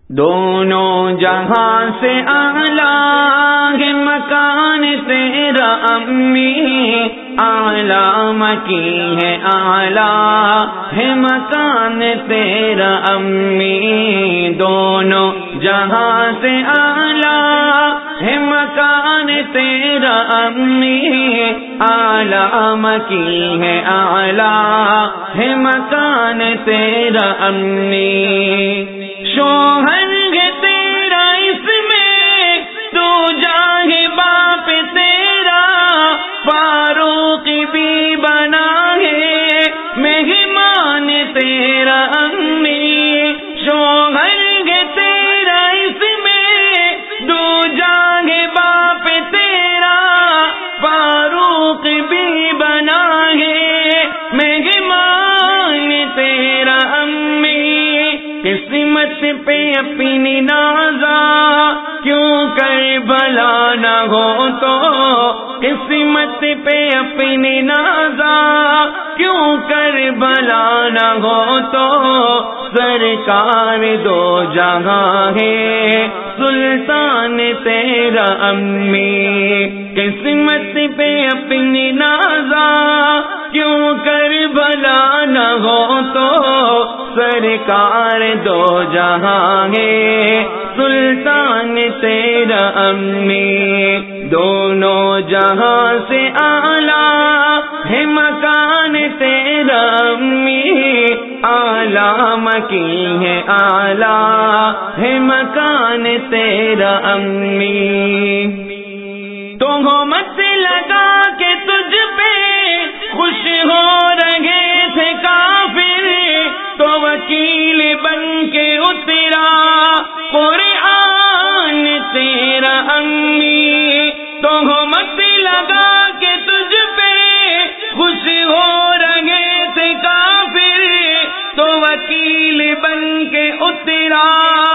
دونوں جہاں سے اعلیٰ ہے مکان تیرا امی، اعلیٰ مکی ہے اعلیٰ ہے مکان تیرا امی، دونوں جہاں سے اعلیٰ ہے مکان تیرا امی، اعلیٰ مکی ہے اعلیٰ ہے مکان تیرا امی، شوہر ہے تیرا اس میں تو جاہے باپ تیرا، فاروق بھی بنا ہے مہمان تیرا امی، شوہر ہے تیرا اس میں تو جاہے باپ تیرا، فاروق بھی بنا ہے مہمان تیرا امی، قسمت پہ اپنی نازا کیوں کربلا نہ ہو تو، قسمت پہ اپنی نازا کیوں کربلا نہ ہو تو، سرکار دو جہاں ہے سلطان تیرا امی، قسمت پہ اپنی نازا کیوں کربلا نہ ہو تو، سرکار دو جہاں ہے سلطان تیرا امی، دونوں جہاں سے اعلیٰ ہے مکان تیرا امی، اعلیٰ مکی ہے اعلیٰ ہے مکان تیرا امی، تہمت لگا کے تجھ پہ خوش ہو رہے تھے کافر، تو وکیل بن کے اترا قرآن تیرا امی، تہمت لگا کے تجھ پہ خوش ہو رہے تھے کافر، تو وکیل بن کے اترا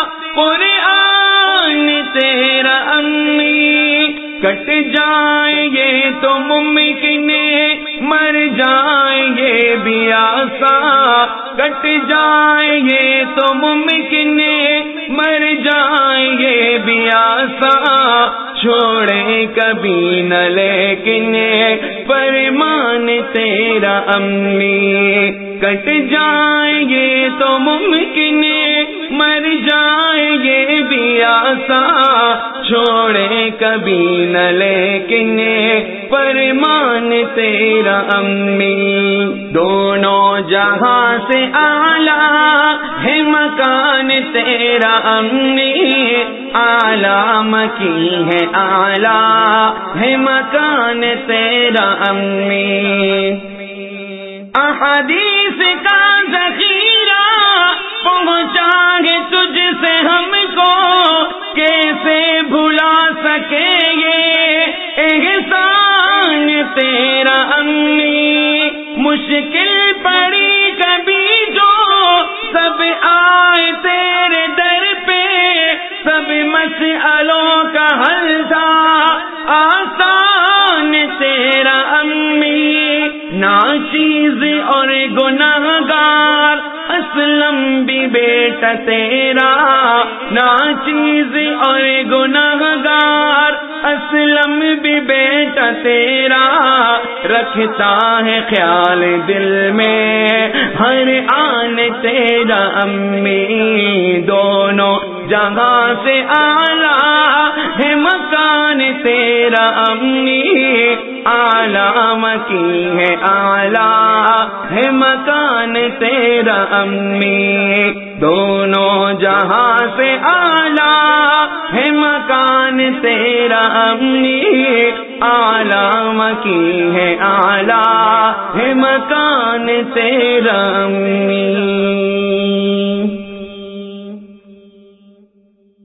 قرآن تیرا امی، کٹ جائیں گے تو ممکن مر جائیں گے بھی آسان، کٹ جائیں گے تو ممکن مر جائیں گے بھی آسان، چھوڑے کبھی نہ لیکن فرمان تیرا امی، کٹ جائیں گے تو ممکن مر جائیں گے بھی آسان، چھوڑے کبھی نہ لیکن فرمان تیرا امی، دونوں جہاں سے اعلیٰ ہے مکان تیرا امی، اعلیٰ مکی ہے اعلیٰ ہے مکان تیرا امی، احادیث کا ذخیرہ پہنچا ہے تجھ سے ہم کو، کیسے بھلا سکیں گے احسان تیرا امی، مشکل پڑی کبھی جو سب آئے تیرے در پہ، سب مسئلوں کا حل تھا آسان تیرا امی، ناچیز اور گناہگار اسلم بھی بیٹا تیرا، ناچیز اور گناہگار اسلم بھی بیٹا تیرا، رکھتا ہے خیال دل میں ہر آن تیرا امی، دونوں جہاں سے اعلیٰ ہے مکان تیرا امی، اعلیٰ مکی ہے اعلیٰ ہے مکان تیرا امی، دونوں جہاں سے اعلیٰ ہے مکان تیرا امی، اعلیٰ مکی ہے اعلیٰ ہے مکان تیرا امی۔